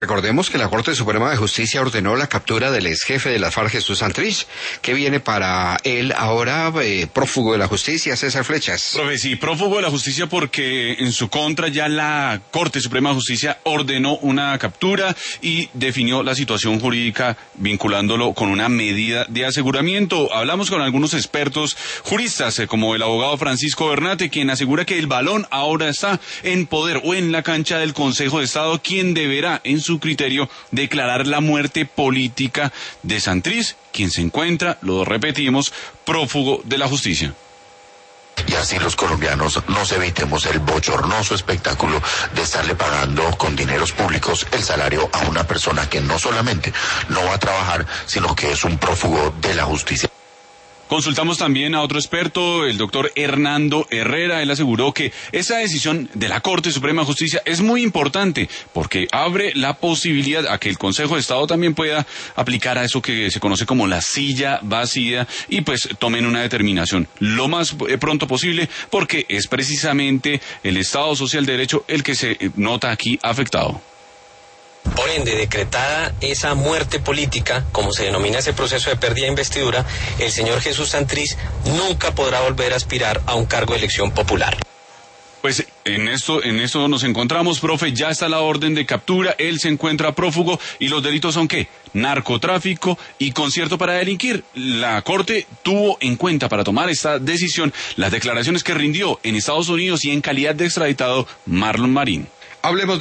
Recordemos que la Corte Suprema de Justicia ordenó la captura del ex jefe de las FARC, Jesús Santrich, que viene para él ahora prófugo de la justicia, César Flechas. Profe, sí, prófugo de la justicia porque en su contra ya la Corte Suprema de Justicia ordenó una captura y definió la situación jurídica vinculándolo con una medida de aseguramiento. Hablamos con algunos expertos juristas, como el abogado Francisco Bernate, quien asegura que el balón ahora está en poder o en la cancha del Consejo de Estado, quien deberá en su criterio declarar la muerte política de Santrich, quien se encuentra, lo repetimos, prófugo de la justicia. Y así los colombianos nos evitemos el bochornoso espectáculo de estarle pagando con dineros públicos el salario a una persona que no solamente no va a trabajar, sino que es un prófugo de la justicia. Consultamos también a otro experto, el doctor Hernando Herrera. Él aseguró que esa decisión de la Corte Suprema de Justicia es muy importante porque abre la posibilidad a que el Consejo de Estado también pueda aplicar a eso que se conoce como la silla vacía y pues tomen una determinación lo más pronto posible, porque es precisamente el Estado Social de Derecho el que se nota aquí afectado. Por ende, decretada esa muerte política, como se denomina ese proceso de pérdida de investidura, el señor Jesús Santrich nunca podrá volver a aspirar a un cargo de elección popular. Pues en esto nos encontramos, profe, ya está la orden de captura, él se encuentra prófugo y los delitos son ¿qué? Narcotráfico y concierto para delinquir. La Corte tuvo en cuenta para tomar esta decisión las declaraciones que rindió en Estados Unidos y en calidad de extraditado Marlon Marín. Hablemos